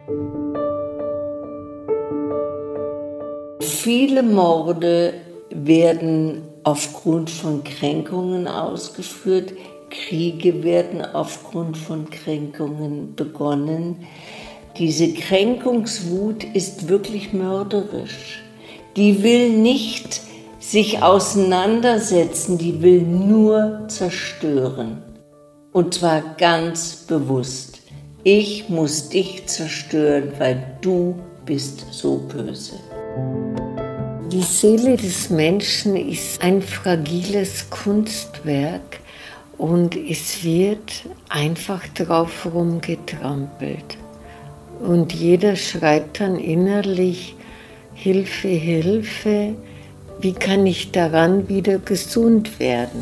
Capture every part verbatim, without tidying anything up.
Viele Morde werden aufgrund von Kränkungen ausgeführt. Kriege werden aufgrund von Kränkungen begonnen. Diese Kränkungswut ist wirklich mörderisch. Die will nicht sich auseinandersetzen, die will nur zerstören. Und zwar ganz bewusst. Ich muss dich zerstören, weil du bist so böse. Die Seele des Menschen ist ein fragiles Kunstwerk und es wird einfach drauf rumgetrampelt. Und jeder schreit dann innerlich, Hilfe, Hilfe, wie kann ich daran wieder gesund werden?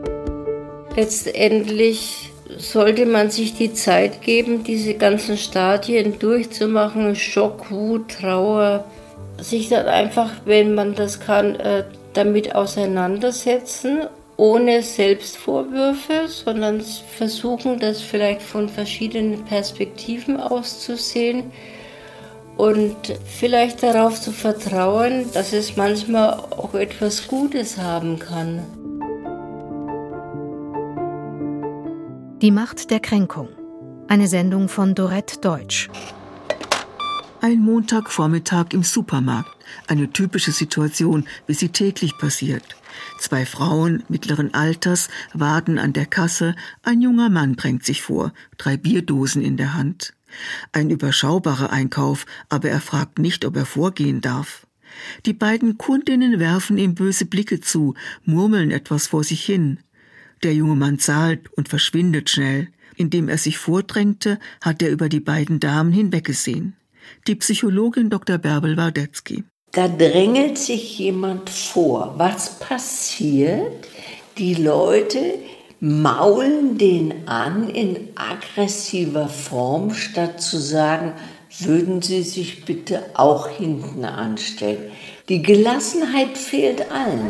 Letztendlich sollte man sich die Zeit geben, diese ganzen Stadien durchzumachen, Schock, Wut, Trauer, sich dann einfach, wenn man das kann, damit auseinandersetzen, ohne Selbstvorwürfe, sondern versuchen, das vielleicht von verschiedenen Perspektiven auszusehen und vielleicht darauf zu vertrauen, dass es manchmal auch etwas Gutes haben kann. Die Macht der Kränkung. Eine Sendung von Dorette Deutsch. Ein Montagvormittag im Supermarkt. Eine typische Situation, wie sie täglich passiert. Zwei Frauen mittleren Alters warten an der Kasse. Ein junger Mann drängt sich vor, drei Bierdosen in der Hand. Ein überschaubarer Einkauf, aber er fragt nicht, ob er vorgehen darf. Die beiden Kundinnen werfen ihm böse Blicke zu, murmeln etwas vor sich hin. Der junge Mann zahlt und verschwindet schnell. Indem er sich vordrängte, hat er über die beiden Damen hinweggesehen. Die Psychologin Doktor Bärbel-Wardetzky. Da drängelt sich jemand vor. Was passiert? Die Leute maulen den an in aggressiver Form, statt zu sagen, würden Sie sich bitte auch hinten anstellen. Die Gelassenheit fehlt allen.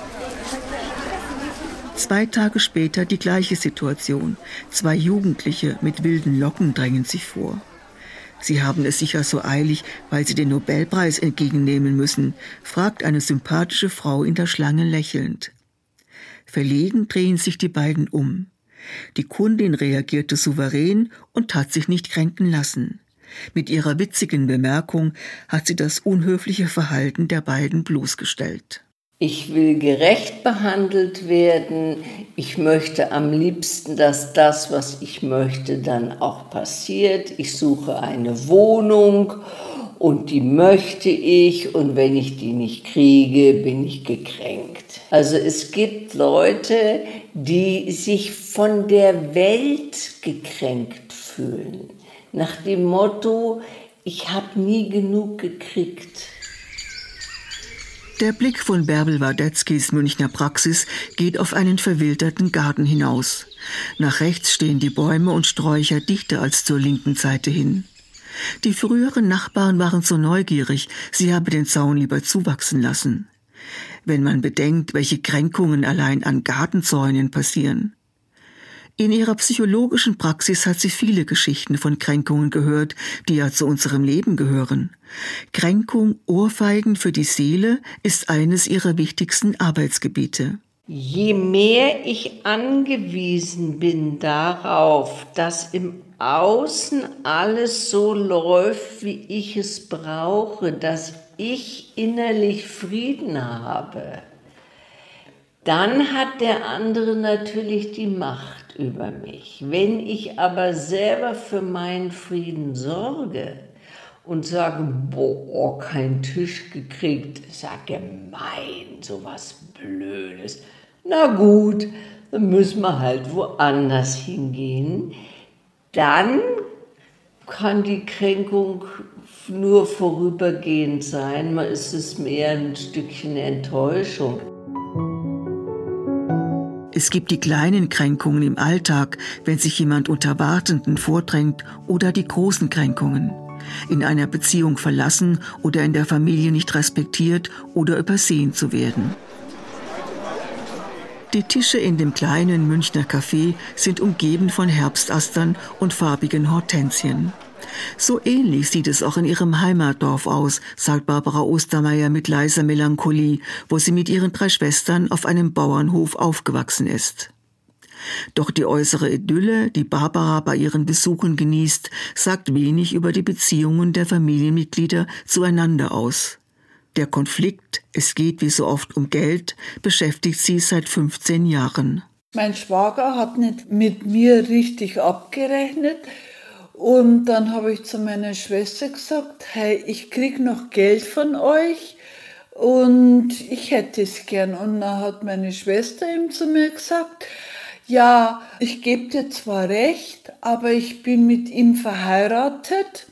Zwei Tage später die gleiche Situation. Zwei Jugendliche mit wilden Locken drängen sich vor. Sie haben es sicher so eilig, weil sie den Nobelpreis entgegennehmen müssen, fragt eine sympathische Frau in der Schlange lächelnd. Verlegen drehen sich die beiden um. Die Kundin reagierte souverän und hat sich nicht kränken lassen. Mit ihrer witzigen Bemerkung hat sie das unhöfliche Verhalten der beiden bloßgestellt. Ich will gerecht behandelt werden. Ich möchte am liebsten, dass das, was ich möchte, dann auch passiert. Ich suche eine Wohnung und die möchte ich. Und wenn ich die nicht kriege, bin ich gekränkt. Also es gibt Leute, die sich von der Welt gekränkt fühlen. Nach dem Motto, ich habe nie genug gekriegt. Der Blick von Bärbel Wardetzkys Münchner Praxis geht auf einen verwilderten Garten hinaus. Nach rechts stehen die Bäume und Sträucher dichter als zur linken Seite hin. Die früheren Nachbarn waren so neugierig, sie habe den Zaun lieber zuwachsen lassen. Wenn man bedenkt, welche Kränkungen allein an Gartenzäunen passieren. In ihrer psychologischen Praxis hat sie viele Geschichten von Kränkungen gehört, die ja zu unserem Leben gehören. Kränkung, Ohrfeigen für die Seele, ist eines ihrer wichtigsten Arbeitsgebiete. Je mehr ich angewiesen bin darauf, dass im Außen alles so läuft, wie ich es brauche, dass ich innerlich Frieden habe, dann hat der andere natürlich die Macht über mich. Wenn ich aber selber für meinen Frieden sorge und sage, boah, kein Tisch gekriegt, ist ja gemein, sowas Blödes. Na gut, dann müssen wir halt woanders hingehen. Dann kann die Kränkung nur vorübergehend sein, man ist es mehr ein Stückchen Enttäuschung. Es gibt die kleinen Kränkungen im Alltag, wenn sich jemand unter Wartenden vordrängt, oder die großen Kränkungen. In einer Beziehung verlassen oder in der Familie nicht respektiert oder übersehen zu werden. Die Tische in dem kleinen Münchner Café sind umgeben von Herbstastern und farbigen Hortensien. So ähnlich sieht es auch in ihrem Heimatdorf aus, sagt Barbara Ostermeier mit leiser Melancholie, wo sie mit ihren drei Schwestern auf einem Bauernhof aufgewachsen ist. Doch die äußere Idylle, die Barbara bei ihren Besuchen genießt, sagt wenig über die Beziehungen der Familienmitglieder zueinander aus. Der Konflikt, es geht wie so oft um Geld, beschäftigt sie seit fünfzehn Jahren. Mein Schwager hat nicht mit mir richtig abgerechnet. Und dann habe ich zu meiner Schwester gesagt, hey, ich kriege noch Geld von euch und ich hätte es gern. Und dann hat meine Schwester ihm zu mir gesagt, ja, ich gebe dir zwar recht, aber ich bin mit ihm verheiratet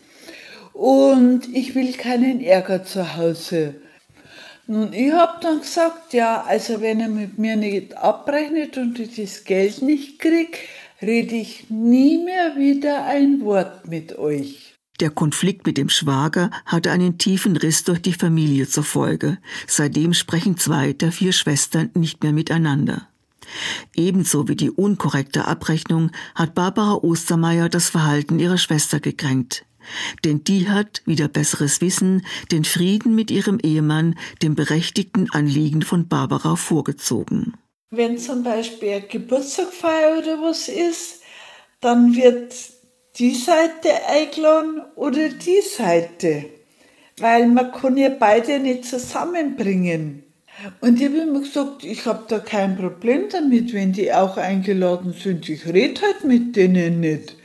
und ich will keinen Ärger zu Hause. Nun, ich habe dann gesagt, ja, also wenn er mit mir nicht abrechnet und ich das Geld nicht kriege, rede ich nie mehr wieder ein Wort mit euch. Der Konflikt mit dem Schwager hatte einen tiefen Riss durch die Familie zur Folge. Seitdem sprechen zwei der vier Schwestern nicht mehr miteinander. Ebenso wie die unkorrekte Abrechnung hat Barbara Ostermeier das Verhalten ihrer Schwester gekränkt. Denn die hat, wider besseres Wissen, den Frieden mit ihrem Ehemann dem berechtigten Anliegen von Barbara vorgezogen. Wenn zum Beispiel eine Geburtstagfeier oder was ist, dann wird die Seite eingeladen oder die Seite, weil man kann ja beide nicht zusammenbringen. Und ich habe immer gesagt, ich habe da kein Problem damit, wenn die auch eingeladen sind. Ich rede halt mit denen nicht.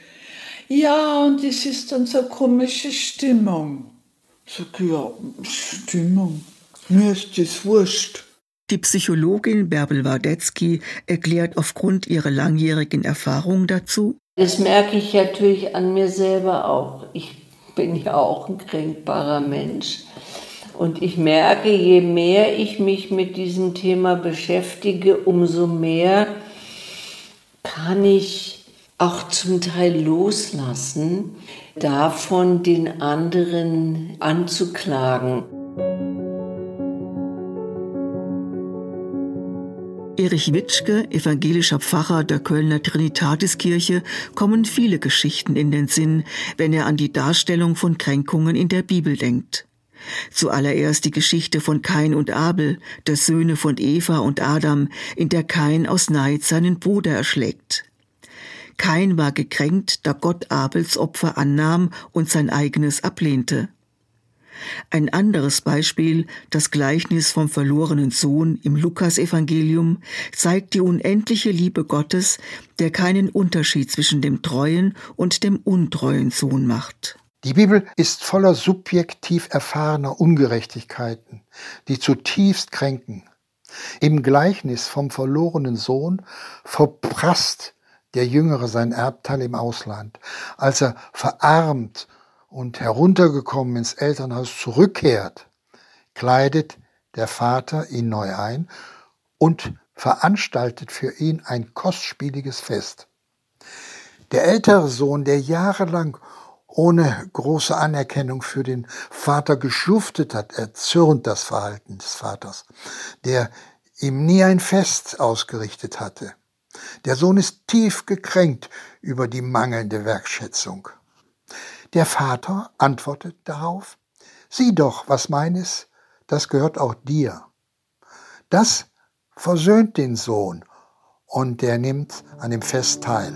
Ja, und es ist dann so eine komische Stimmung. Sag ich, ja, Stimmung, mir ist das wurscht. Die Psychologin Bärbel Wardetzky erklärt aufgrund ihrer langjährigen Erfahrung dazu: Das merke ich natürlich an mir selber auch. Ich bin ja auch ein kränkbarer Mensch. Und ich merke, je mehr ich mich mit diesem Thema beschäftige, umso mehr kann ich auch zum Teil loslassen, davon den anderen anzuklagen. Erich Witschke, evangelischer Pfarrer der Kölner Trinitatiskirche, kommen viele Geschichten in den Sinn, wenn er an die Darstellung von Kränkungen in der Bibel denkt. Zuallererst die Geschichte von Kain und Abel, der Söhne von Eva und Adam, in der Kain aus Neid seinen Bruder erschlägt. Kain war gekränkt, da Gott Abels Opfer annahm und sein eigenes ablehnte. Ein anderes Beispiel, das Gleichnis vom verlorenen Sohn im Lukasevangelium, zeigt die unendliche Liebe Gottes, der keinen Unterschied zwischen dem treuen und dem untreuen Sohn macht. Die Bibel ist voller subjektiv erfahrener Ungerechtigkeiten, die zutiefst kränken. Im Gleichnis vom verlorenen Sohn verprasst der Jüngere sein Erbteil im Ausland, als er verarmt und heruntergekommen ins Elternhaus zurückkehrt, kleidet der Vater ihn neu ein und veranstaltet für ihn ein kostspieliges Fest. Der ältere Sohn, der jahrelang ohne große Anerkennung für den Vater geschuftet hat, erzürnt das Verhalten des Vaters, der ihm nie ein Fest ausgerichtet hatte. Der Sohn ist tief gekränkt über die mangelnde Wertschätzung. Der Vater antwortet darauf: Sieh doch, was meines, das gehört auch dir. Das versöhnt den Sohn und der nimmt an dem Fest teil.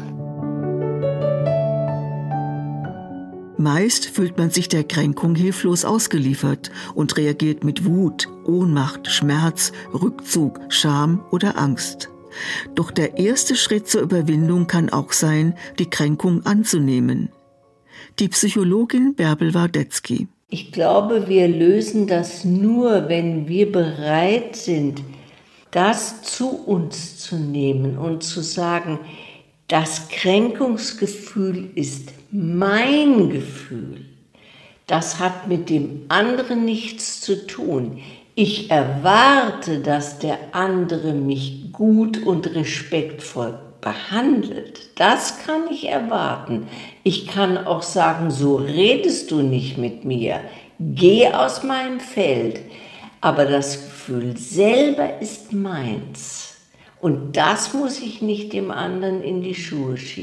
Meist fühlt man sich der Kränkung hilflos ausgeliefert und reagiert mit Wut, Ohnmacht, Schmerz, Rückzug, Scham oder Angst. Doch der erste Schritt zur Überwindung kann auch sein, die Kränkung anzunehmen. Die Psychologin Bärbel Wardetzky. Ich glaube, wir lösen das nur, wenn wir bereit sind, das zu uns zu nehmen und zu sagen, das Kränkungsgefühl ist mein Gefühl. Das hat mit dem anderen nichts zu tun. Ich erwarte, dass der andere mich gut und respektvoll behandelt. Das kann ich erwarten. Ich kann auch sagen, so redest du nicht mit mir. Geh aus meinem Feld. Aber das Gefühl selber ist meins. Und das muss ich nicht dem anderen in die Schuhe schieben.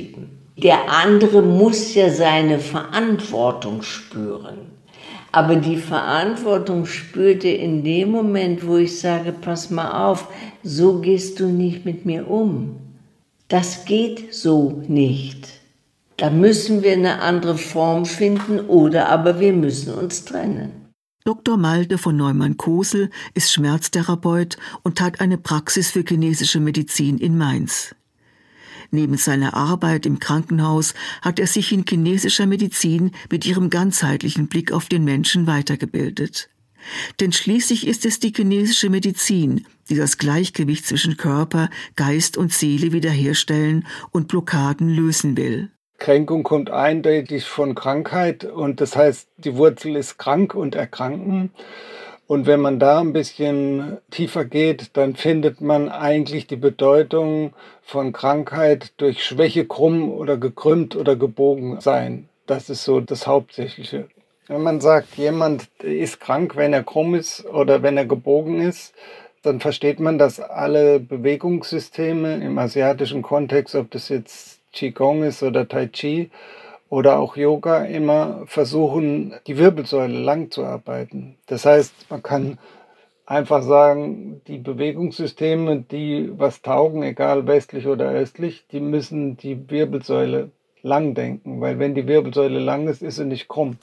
Der andere muss ja seine Verantwortung spüren. Aber die Verantwortung spürt er in dem Moment, wo ich sage, pass mal auf, so gehst du nicht mit mir um. Das geht so nicht. Da müssen wir eine andere Form finden oder aber wir müssen uns trennen. Doktor Malte von Neumann-Kosel ist Schmerztherapeut und hat eine Praxis für chinesische Medizin in Mainz. Neben seiner Arbeit im Krankenhaus hat er sich in chinesischer Medizin mit ihrem ganzheitlichen Blick auf den Menschen weitergebildet. Denn schließlich ist es die chinesische Medizin, die das Gleichgewicht zwischen Körper, Geist und Seele wiederherstellen und Blockaden lösen will. Kränkung kommt eindeutig von Krankheit und das heißt, die Wurzel ist krank und erkranken. Und wenn man da ein bisschen tiefer geht, dann findet man eigentlich die Bedeutung von Krankheit durch Schwäche, krumm oder gekrümmt oder gebogen sein. Das ist so das Hauptsächliche. Wenn man sagt, jemand ist krank, wenn er krumm ist oder wenn er gebogen ist, dann versteht man, dass alle Bewegungssysteme im asiatischen Kontext, ob das jetzt Qigong ist oder Tai Chi oder auch Yoga, immer versuchen, die Wirbelsäule lang zu arbeiten. Das heißt, man kann einfach sagen, die Bewegungssysteme, die was taugen, egal westlich oder östlich, die müssen die Wirbelsäule lang denken, weil wenn die Wirbelsäule lang ist, ist sie nicht krumm.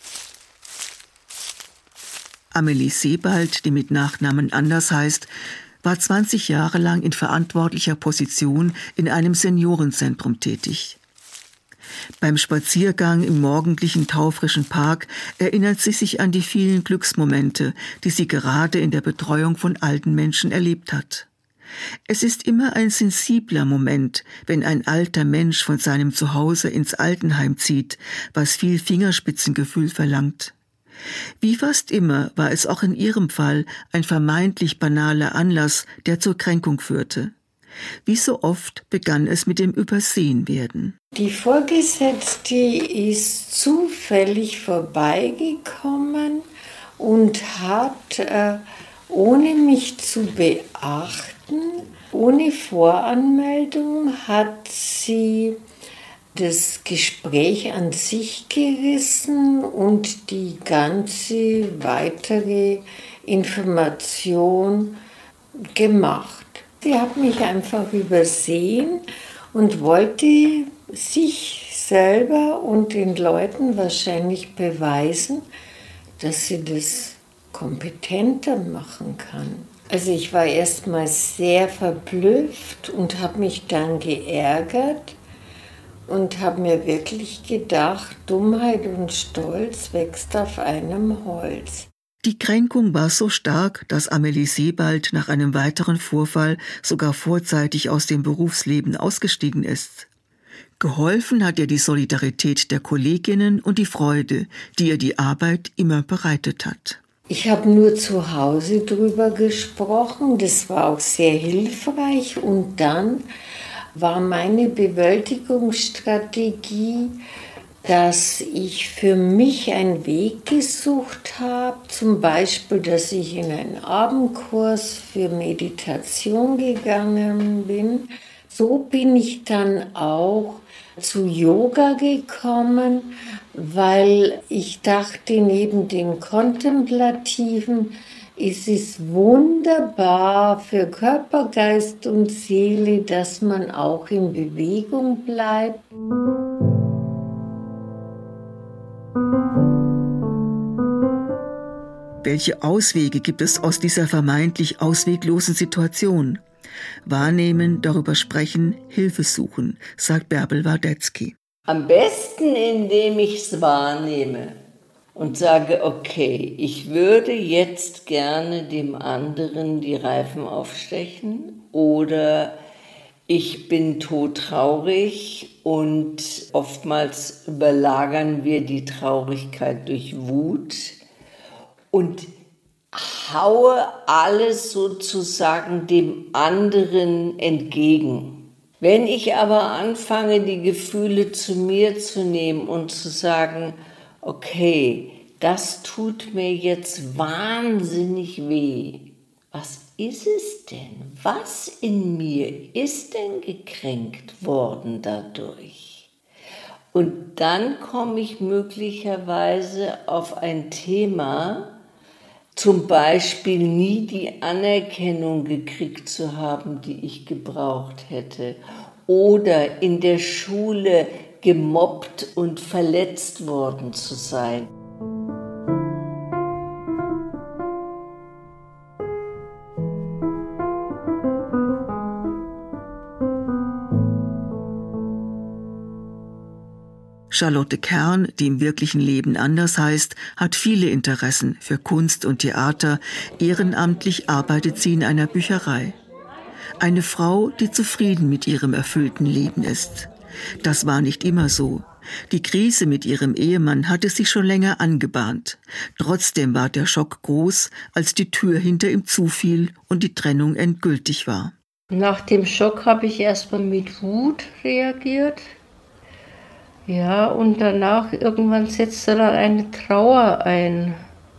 Amelie Sebald, die mit Nachnamen anders heißt, war zwanzig Jahre lang in verantwortlicher Position in einem Seniorenzentrum tätig. Beim Spaziergang im morgendlichen taufrischen Park erinnert sie sich an die vielen Glücksmomente, die sie gerade in der Betreuung von alten Menschen erlebt hat. Es ist immer ein sensibler Moment, wenn ein alter Mensch von seinem Zuhause ins Altenheim zieht, was viel Fingerspitzengefühl verlangt. Wie fast immer war es auch in ihrem Fall ein vermeintlich banaler Anlass, der zur Kränkung führte. Wie so oft begann es mit dem Übersehenwerden. Die Vorgesetzte ist zufällig vorbeigekommen und hat, äh, ohne mich zu beachten, ohne Voranmeldung, hat sie das Gespräch an sich gerissen und die ganze weitere Information gemacht. Sie hat mich einfach übersehen und wollte sich selber und den Leuten wahrscheinlich beweisen, dass sie das kompetenter machen kann. Also ich war erstmal sehr verblüfft und habe mich dann geärgert und habe mir wirklich gedacht, Dummheit und Stolz wächst auf einem Holz. Die Kränkung war so stark, dass Amelie Sebald nach einem weiteren Vorfall sogar vorzeitig aus dem Berufsleben ausgestiegen ist. Geholfen hat ihr die Solidarität der Kolleginnen und die Freude, die ihr die Arbeit immer bereitet hat. Ich habe nur zu Hause drüber gesprochen, das war auch sehr hilfreich und dann war meine Bewältigungsstrategie, dass ich für mich einen Weg gesucht habe, zum Beispiel, dass ich in einen Abendkurs für Meditation gegangen bin. So bin ich dann auch zu Yoga gekommen, weil ich dachte, neben dem Kontemplativen ist es wunderbar für Körper, Geist und Seele, dass man auch in Bewegung bleibt. Welche Auswege gibt es aus dieser vermeintlich ausweglosen Situation? Wahrnehmen, darüber sprechen, Hilfe suchen, sagt Bärbel Wardetzky. Am besten, indem ich es wahrnehme und sage, okay, ich würde jetzt gerne dem anderen die Reifen aufstechen oder ich bin todtraurig und oftmals überlagern wir die Traurigkeit durch Wut und haue alles sozusagen dem anderen entgegen. Wenn ich aber anfange, die Gefühle zu mir zu nehmen und zu sagen, okay, das tut mir jetzt wahnsinnig weh. Was ist es denn? Was in mir ist denn gekränkt worden dadurch? Und dann komme ich möglicherweise auf ein Thema, zum Beispiel nie die Anerkennung gekriegt zu haben, die ich gebraucht hätte. Oder in der Schule gemobbt und verletzt worden zu sein. Charlotte Kern, die im wirklichen Leben anders heißt, hat viele Interessen für Kunst und Theater. Ehrenamtlich arbeitet sie in einer Bücherei. Eine Frau, die zufrieden mit ihrem erfüllten Leben ist. Das war nicht immer so. Die Krise mit ihrem Ehemann hatte sich schon länger angebahnt. Trotzdem war der Schock groß, als die Tür hinter ihm zufiel und die Trennung endgültig war. Nach dem Schock habe ich erstmal mit Wut reagiert. Ja, und danach irgendwann setzte dann eine Trauer ein.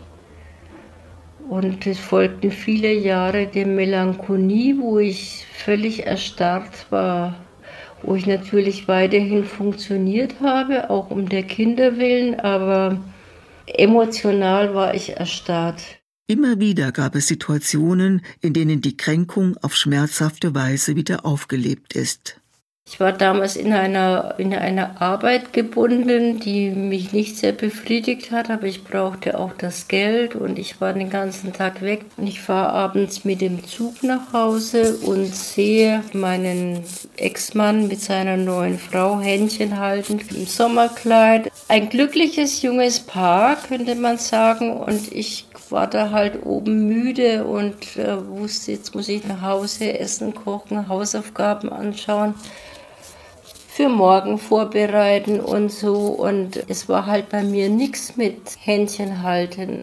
Und es folgten viele Jahre der Melancholie, wo ich völlig erstarrt war. Wo ich natürlich weiterhin funktioniert habe, auch um der Kinder willen, aber emotional war ich erstarrt. Immer wieder gab es Situationen, in denen die Kränkung auf schmerzhafte Weise wieder aufgelebt ist. Ich war damals in einer, in einer Arbeit gebunden, die mich nicht sehr befriedigt hat, aber ich brauchte auch das Geld und ich war den ganzen Tag weg. Und ich fahre abends mit dem Zug nach Hause und sehe meinen Ex-Mann mit seiner neuen Frau Händchen haltend im Sommerkleid. Ein glückliches junges Paar, könnte man sagen, und ich war da halt oben müde und äh, wusste, jetzt muss ich nach Hause essen, kochen, Hausaufgaben anschauen, für morgen vorbereiten und so. Und es war halt bei mir nichts mit Händchen halten.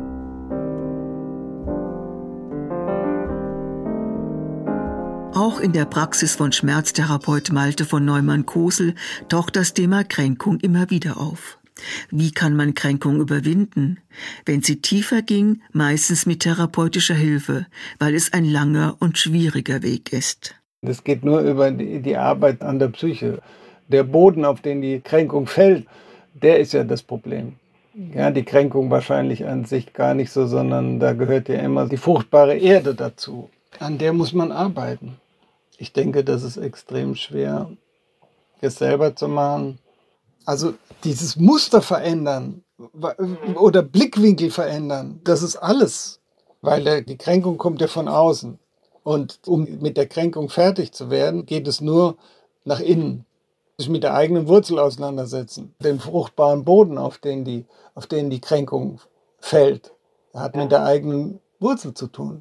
Auch in der Praxis von Schmerztherapeut Malte von Neumann-Kosel taucht das Thema Kränkung immer wieder auf. Wie kann man Kränkung überwinden? Wenn sie tiefer ging, meistens mit therapeutischer Hilfe, weil es ein langer und schwieriger Weg ist. Das geht nur über die, die Arbeit an der Psyche. Der Boden, auf den die Kränkung fällt, der ist ja das Problem. Ja, die Kränkung wahrscheinlich an sich gar nicht so, sondern da gehört ja immer die fruchtbare Erde dazu. An der muss man arbeiten. Ich denke, das ist extrem schwer, es selber zu machen. Also dieses Muster verändern oder Blickwinkel verändern, das ist alles. Weil die Kränkung kommt ja von außen. Und um mit der Kränkung fertig zu werden, geht es nur nach innen. Sich mit der eigenen Wurzel auseinandersetzen. Den fruchtbaren Boden, auf den die, auf den die Kränkung fällt, hat mit der eigenen Wurzel zu tun.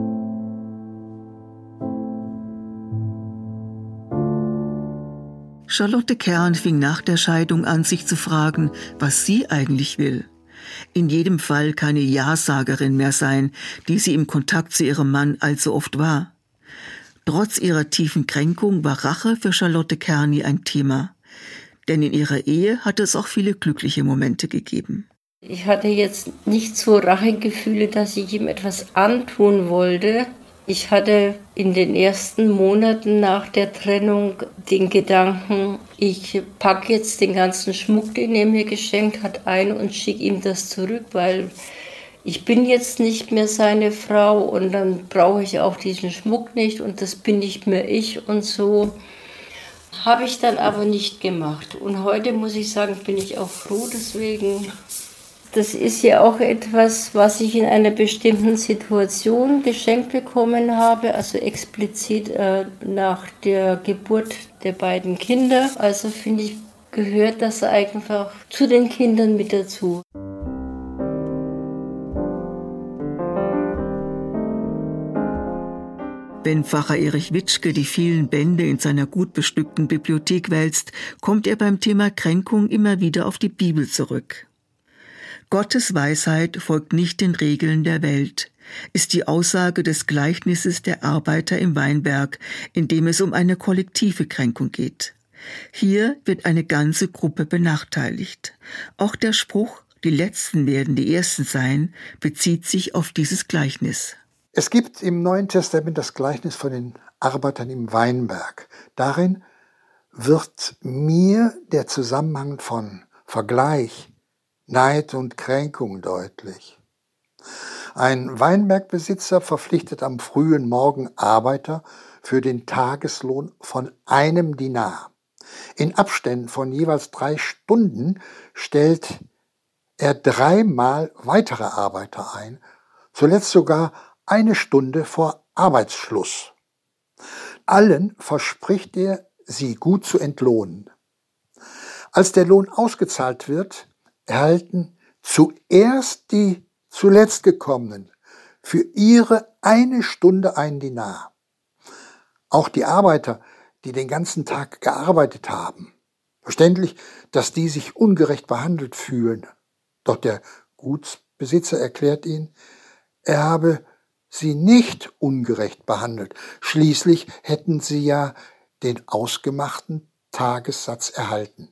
Charlotte Kern fing nach der Scheidung an, sich zu fragen, was sie eigentlich will. In jedem Fall keine Ja-Sagerin mehr sein, die sie im Kontakt zu ihrem Mann allzu oft war. Trotz ihrer tiefen Kränkung war Rache für Charlotte Kerni ein Thema. Denn in ihrer Ehe hatte es auch viele glückliche Momente gegeben. Ich hatte jetzt nicht so Rachegefühle, dass ich ihm etwas antun wollte. Ich hatte in den ersten Monaten nach der Trennung den Gedanken, ich packe jetzt den ganzen Schmuck, den er mir geschenkt hat, ein und schicke ihm das zurück, weil ich bin jetzt nicht mehr seine Frau und dann brauche ich auch diesen Schmuck nicht und das bin nicht mehr ich und so. Habe ich dann aber nicht gemacht. Und heute muss ich sagen, bin ich auch froh deswegen. Das ist ja auch etwas, was ich in einer bestimmten Situation geschenkt bekommen habe, also explizit äh, nach der Geburt der beiden Kinder. Also finde ich, gehört das einfach zu den Kindern mit dazu. Wenn Pfarrer Erich Witschke die vielen Bände in seiner gut bestückten Bibliothek wälzt, kommt er beim Thema Kränkung immer wieder auf die Bibel zurück. Gottes Weisheit folgt nicht den Regeln der Welt, ist die Aussage des Gleichnisses der Arbeiter im Weinberg, in dem es um eine kollektive Kränkung geht. Hier wird eine ganze Gruppe benachteiligt. Auch der Spruch, die Letzten werden die Ersten sein, bezieht sich auf dieses Gleichnis. Es gibt im Neuen Testament das Gleichnis von den Arbeitern im Weinberg. Darin wird mir der Zusammenhang von Vergleich, Neid und Kränkung deutlich. Ein Weinbergbesitzer verpflichtet am frühen Morgen Arbeiter für den Tageslohn von einem Dinar. In Abständen von jeweils drei Stunden stellt er dreimal weitere Arbeiter ein, zuletzt sogar eine Stunde vor Arbeitsschluss. Allen verspricht er, sie gut zu entlohnen. Als der Lohn ausgezahlt wird, erhalten zuerst die zuletzt gekommenen für ihre eine Stunde einen Dinar. Auch die Arbeiter, die den ganzen Tag gearbeitet haben. Verständlich, dass die sich ungerecht behandelt fühlen. Doch der Gutsbesitzer erklärt ihnen, er habe sie nicht ungerecht behandelt. Schließlich hätten sie ja den ausgemachten Tagessatz erhalten.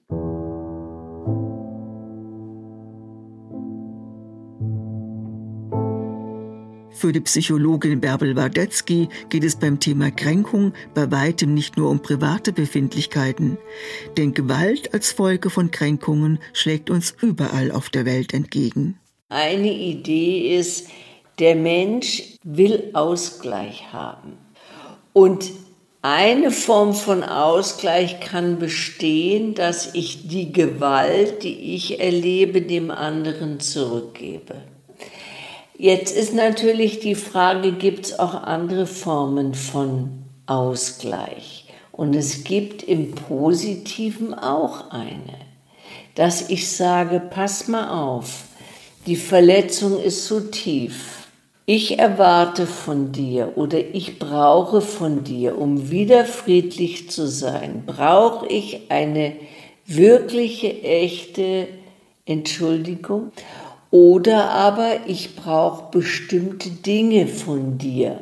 Für die Psychologin Bärbel Wardetzky geht es beim Thema Kränkung bei weitem nicht nur um private Befindlichkeiten, denn Gewalt als Folge von Kränkungen schlägt uns überall auf der Welt entgegen. Eine Idee ist, der Mensch will Ausgleich haben. Und eine Form von Ausgleich kann bestehen, dass ich die Gewalt, die ich erlebe, dem anderen zurückgebe. Jetzt ist natürlich die Frage, gibt es auch andere Formen von Ausgleich? Und es gibt im Positiven auch eine, dass ich sage, pass mal auf, die Verletzung ist so tief. Ich erwarte von dir oder ich brauche von dir, um wieder friedlich zu sein, brauche ich eine wirkliche, echte Entschuldigung. Oder aber ich brauche bestimmte Dinge von dir.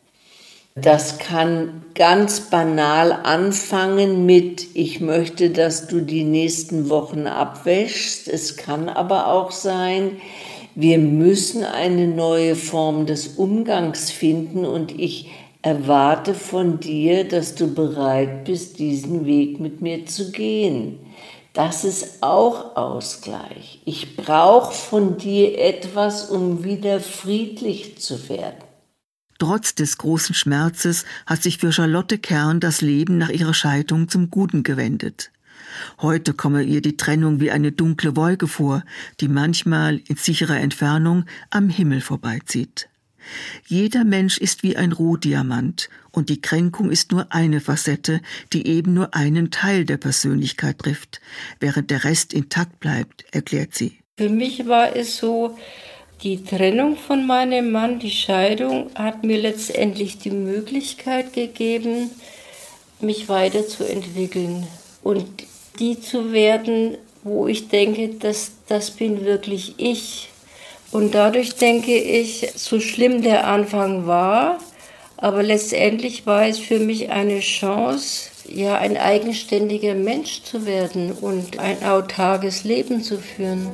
Das kann ganz banal anfangen mit, ich möchte, dass du die nächsten Wochen abwäschst. Es kann aber auch sein, wir müssen eine neue Form des Umgangs finden und ich erwarte von dir, dass du bereit bist, diesen Weg mit mir zu gehen. Das ist auch Ausgleich. Ich brauche von dir etwas, um wieder friedlich zu werden. Trotz des großen Schmerzes hat sich für Charlotte Kern das Leben nach ihrer Scheidung zum Guten gewendet. Heute komme ihr die Trennung wie eine dunkle Wolke vor, die manchmal in sicherer Entfernung am Himmel vorbeizieht. Jeder Mensch ist wie ein Rohdiamant und die Kränkung ist nur eine Facette, die eben nur einen Teil der Persönlichkeit trifft, während der Rest intakt bleibt, erklärt sie. Für mich war es so, die Trennung von meinem Mann, die Scheidung, hat mir letztendlich die Möglichkeit gegeben, mich weiterzuentwickeln und die zu werden, wo ich denke, dass das bin wirklich ich. Und dadurch denke ich, so schlimm der Anfang war, aber letztendlich war es für mich eine Chance, ja, ein eigenständiger Mensch zu werden und ein autarkes Leben zu führen.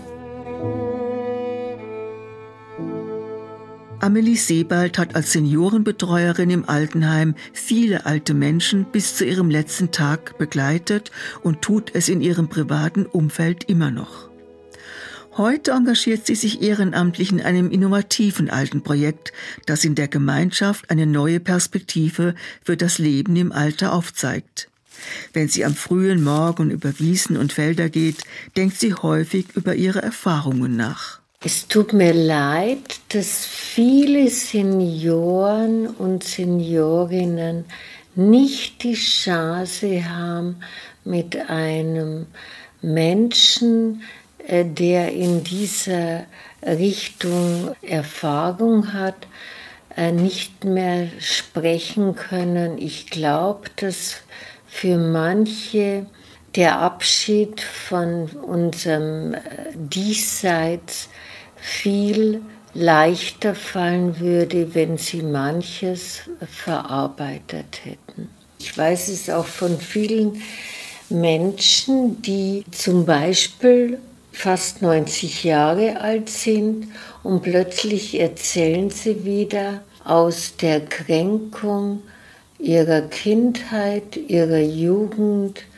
Amelie Sebald hat als Seniorenbetreuerin im Altenheim viele alte Menschen bis zu ihrem letzten Tag begleitet und tut es in ihrem privaten Umfeld immer noch. Heute engagiert sie sich ehrenamtlich in einem innovativen Altenprojekt, das in der Gemeinschaft eine neue Perspektive für das Leben im Alter aufzeigt. Wenn sie am frühen Morgen über Wiesen und Felder geht, denkt sie häufig über ihre Erfahrungen nach. Es tut mir leid, dass viele Senioren und Seniorinnen nicht die Chance haben, mit einem Menschen, der in dieser Richtung Erfahrung hat, nicht mehr sprechen können. Ich glaube, dass für manche der Abschied von unserem Diesseits viel leichter fallen würde, wenn sie manches verarbeitet hätten. Ich weiß es auch von vielen Menschen, die zum Beispiel fast neunzig Jahre alt sind und plötzlich erzählen sie wieder aus der Kränkung ihrer Kindheit, ihrer Jugend,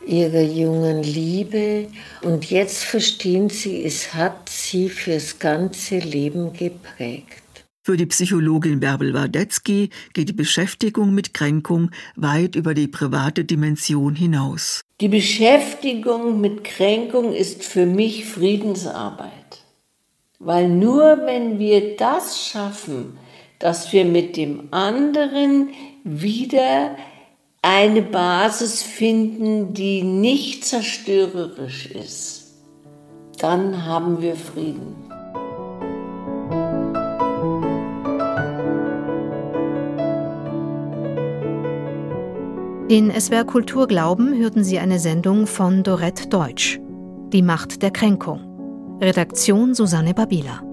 ihrer jungen Liebe. Und jetzt verstehen sie, es hat sie fürs ganze Leben geprägt. Für die Psychologin Bärbel Wardetzky geht die Beschäftigung mit Kränkung weit über die private Dimension hinaus. Die Beschäftigung mit Kränkung ist für mich Friedensarbeit. Weil nur wenn wir das schaffen, dass wir mit dem anderen wieder eine Basis finden, die nicht zerstörerisch ist, dann haben wir Frieden. In S W R Kultur Glauben hörten Sie eine Sendung von Dorette Deutsch. Die Macht der Kränkung. Redaktion Susanne Babila.